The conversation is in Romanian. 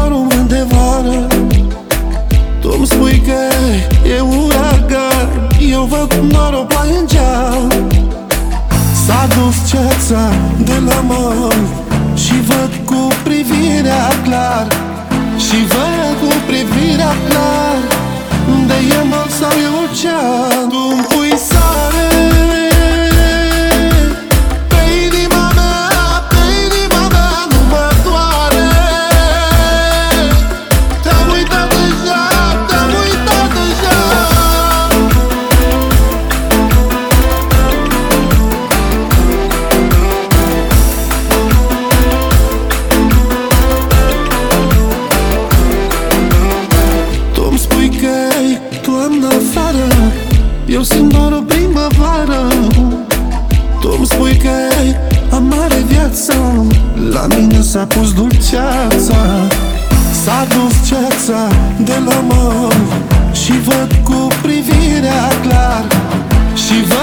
doar un vânt de vară. Tu-mi spui că e uragan, eu văd doar o ploaie în geam. S-a dus ceața de la măr și văd cu privirea clar, și văd cu privirea clar de e măr sau e ocean. Tu-mi pui sare pe inima mea, nu mă doare. Te-am uitat deja, te-am uitat deja. Tu-mi spui că-i toamnă afară, eu simt doar o primăvară. Tu-mi spui că-i amare viața, la mine s-a pus dulceața. S-a dus ceața de la măr și văd cu privirea clar, și văd